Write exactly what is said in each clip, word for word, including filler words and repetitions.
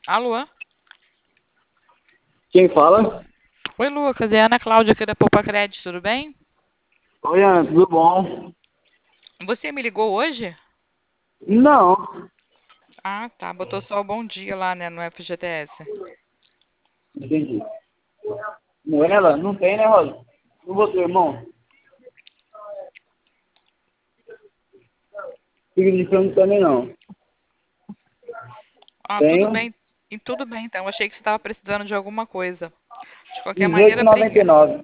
Alô? Quem fala? Oi, Lucas. É a Ana Cláudia aqui da Poupa Crédito, tudo bem? Oi, Ana, tudo bom? Você me ligou hoje? Não, Ah, tá. Botou só o bom dia lá, né, no F G T S. entendi. Moela? Não tem, né, Rosa? Não botou, irmão. Fica de frango também não. Ah, tudo Tenho bem. E tudo bem, então. Eu achei que você estava precisando de alguma coisa. De qualquer dezoito e maneira, noventa e obrigada. nove.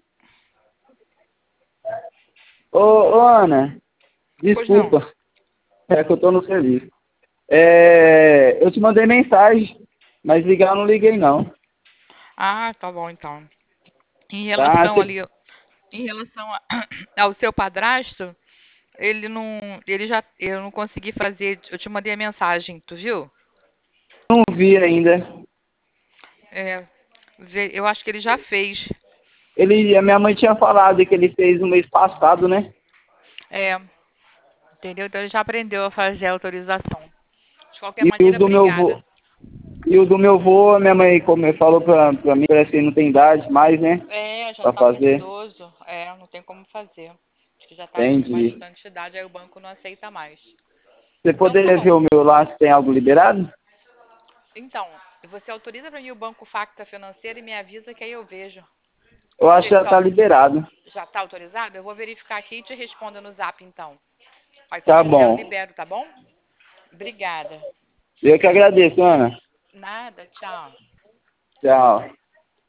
Ô, ô, Ana, Pois não. desculpa. É que eu tô no serviço. É, eu te mandei mensagem, mas ligar eu não liguei não. Ah, tá bom, então. Em Tá? relação Você ali, em relação a- ao seu padrasto, ele não, ele já, eu não consegui fazer, eu te mandei a mensagem, tu viu? não vi ainda. É, vê- eu acho que ele já fez. Ele, a minha mãe tinha falado que ele fez no mês passado, né? É, entendeu? Então ele já aprendeu a fazer a autorização. De qualquer E o maneira, do meu obrigada. vô, e o do meu vô, minha mãe como falou pra, pra mim, parece que ele não tem idade mais, né? É, já Pra tá muito fazer. idoso. É, não tem como fazer. Acho que já tá com Entendi. bastante idade, aí o banco não aceita mais. Você Então tá poderia ver bom. o meu lá se tem algo liberado? Então, você autoriza pra mim o banco Facta Financeira e me avisa que aí eu vejo. Eu acho Se que já tá só liberado. já tá autorizado, eu vou verificar aqui e te respondo no zap então. Aí se eu Tá tiver, eu bom. libero, tá bom? Obrigada. Eu que agradeço, Ana. Nada, tchau. Tchau.